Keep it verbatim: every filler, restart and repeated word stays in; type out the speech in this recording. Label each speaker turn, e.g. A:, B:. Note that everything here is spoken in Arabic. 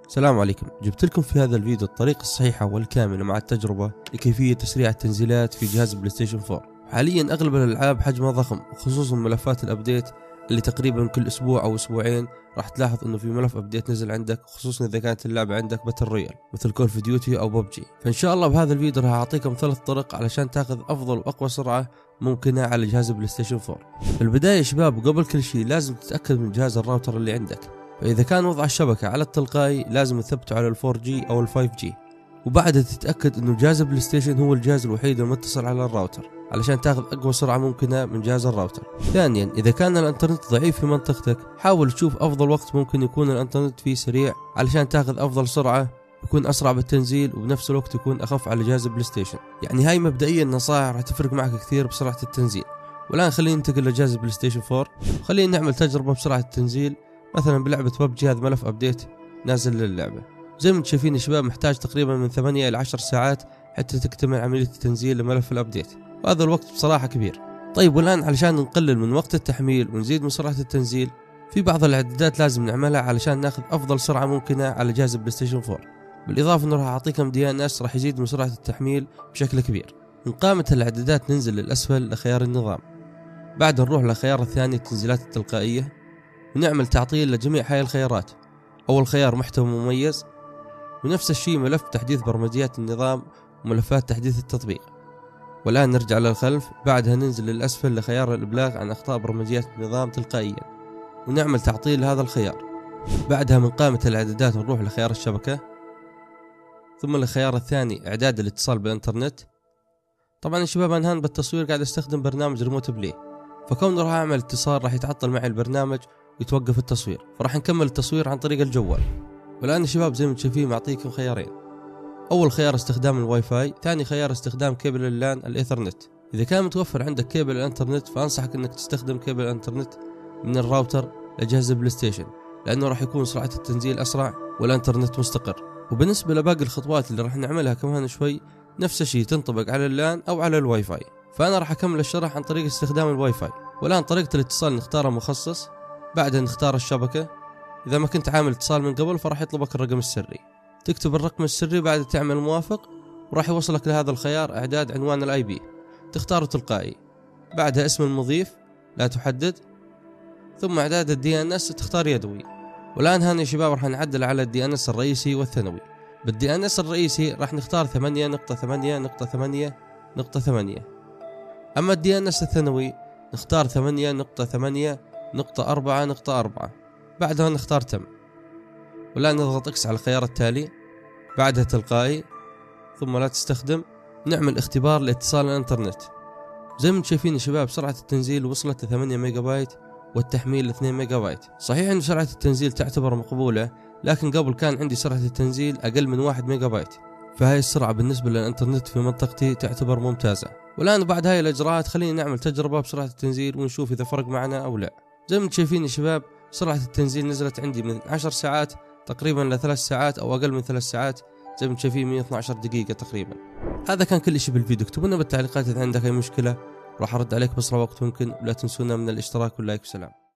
A: السلام عليكم. جبت لكم في هذا الفيديو الطريقة الصحيحة والكاملة مع التجربة لكيفية تسريع التنزيلات في جهاز بلاي ستيشن فور. حاليا أغلب الألعاب حجمها ضخم، خصوصا ملفات الأبديت اللي تقريبا كل أسبوع أو أسبوعين راح تلاحظ إنه في ملف أبديت نزل عندك، خصوصا إذا كانت اللعبة عندك باتل رويال مثل كول اوف ديوتي أو ببجي. فإن شاء الله بهذا الفيديو راح أعطيكم ثلاث طرق علشان تاخذ أفضل وأقوى سرعة ممكنة على جهاز بلاي ستيشن فور. في البداية يا شباب، وقبل كل شيء لازم تتأكد من جهاز الراوتر اللي عندك. فإذا كان وضع الشبكة على التلقائي لازم تثبته على الفور جي أو الفايف جي، وبعدها تتأكد إنه جهاز البلاي ستيشن هو الجهاز الوحيد المتصل على الراوتر علشان تاخذ أقوى سرعة ممكنة من جهاز الراوتر. ثانيا، إذا كان الإنترنت ضعيف في منطقتك حاول تشوف أفضل وقت ممكن يكون الإنترنت فيه سريع علشان تاخذ أفضل سرعة، يكون أسرع بالتنزيل وبنفس الوقت يكون أخف على جهاز البلاي ستيشن. يعني هاي مبدئيا نصائح راح تفرق معك كثير بسرعة التنزيل. والآن خلينا ننتقل لجهاز البلاي ستيشن فور، خلينا نعمل تجربة بسرعة التنزيل مثلا بلعبة ببجي. هذا ملف أبديت نازل للعبة، زي ما انتم شايفين يا شباب محتاج تقريبا من ثمانية إلى عشر ساعات حتى تكتمل عملية التنزيل لملف الأبديت، وهذا الوقت بصراحة كبير. طيب والآن علشان نقلل من وقت التحميل ونزيد من سرعة التنزيل، في بعض الإعدادات لازم نعملها علشان ناخذ أفضل سرعة ممكنة على جهاز البلاي ستيشن فور. بالإضافة إنه راح أعطيكم دي إن إس راح يزيد من سرعة التحميل بشكل كبير. من قائمة الإعدادات ننزل للأسفل لخيار النظام، بعد نروح لخيار الثاني التنزيلات التلقائية، ونعمل تعطيل لجميع هاي الخيارات. أول خيار محتوى مميز، ونفس الشيء ملف تحديث برمجيات النظام وملفات تحديث التطبيق. والآن نرجع للخلف، بعدها ننزل للأسفل لخيار الإبلاغ عن أخطاء برمجيات النظام تلقائيا، ونعمل تعطيل لهذا الخيار. بعدها من قائمة الإعدادات نروح لخيار الشبكة، ثم الخيار الثاني إعداد الاتصال بالإنترنت. طبعا يا شباب أنا هان بالتصوير قاعد أستخدم برنامج ريموت بلاي، فكون راح أعمل اتصال راح يتعطل معي البرنامج ويتوقف التصوير، فراح نكمل التصوير عن طريق الجوال. والآن يا شباب زي ما انتم شايفين معطيكم خيارين، أول خيار استخدام الواي فاي، ثاني خيار استخدام كيبل اللان الإيثرنت. إذا كان متوفر عندك كيبل الإنترنت فأنصحك إنك تستخدم كيبل الإنترنت من الراوتر لجهاز البلاي ستيشن، لأنه راح يكون سرعة التنزيل أسرع والإنترنت مستقر. وبالنسبة لباقي الخطوات اللي راح نعملها كمان شوي نفس الشيء تنطبق على اللان أو على الواي فاي، فأنا راح أكمل الشرح عن طريق استخدام الواي فاي. والآن طريقة الاتصال نختارها مخصص، بعدها نختار الشبكة. إذا ما كنت عامل اتصال من قبل فراح يطلبك الرقم السري، تكتب الرقم السري بعد تعمل موافق، وراح يوصلك لهذا الخيار إعداد عنوان الآي بي، تختاره تلقائي. بعدها اسم المضيف لا تحدد، ثم إعداد الدي إن إس تختار يدوي. والآن هنا يا شباب راح نعدل على الدي إن إس الرئيسي والثانوي. بالدي إن إس الرئيسي راح نختار ثمانية نقطة ثمانية نقطة ثمانية نقطة ثمانية، أما الدي إن إس الثانوي نختار ثمانية نقطة ثمانية نقطة أربعة نقطة أربعة. بعدها نختار تم، والآن نضغط اكس على الخيار التالي، بعدها تلقائي، ثم لا تستخدم. نعمل اختبار لاتصال الانترنت. زي ما انتم شايفين يا شباب سرعة التنزيل وصلت ل ثمانية ميجا بايت والتحميل ل اثنين ميجا بايت. صحيح ان سرعة التنزيل تعتبر مقبولة، لكن قبل كان عندي سرعة التنزيل اقل من واحد ميجا بايت، فهاي السرعة بالنسبة للانترنت في منطقتي تعتبر ممتازة. والآن بعد هاي الاجراءات خلينا نعمل تجربة بسرعة التنزيل ونشوف اذا فرق معنا او لا. زي ما انتم شايفين يا شباب سرعة التنزيل نزلت عندي من عشر ساعات تقريبا لثلاث ساعات او اقل من ثلاث ساعات، زي ما انتم شايفين مئة واثني عشر دقيقة تقريبا. هذا كان كل شيء بالفيديو، اكتبوا لنا بالتعليقات اذا عندك اي مشكلة، راح ارد عليك باسرع وقت ممكن. ولا تنسونا من الاشتراك واللايك. وسلام.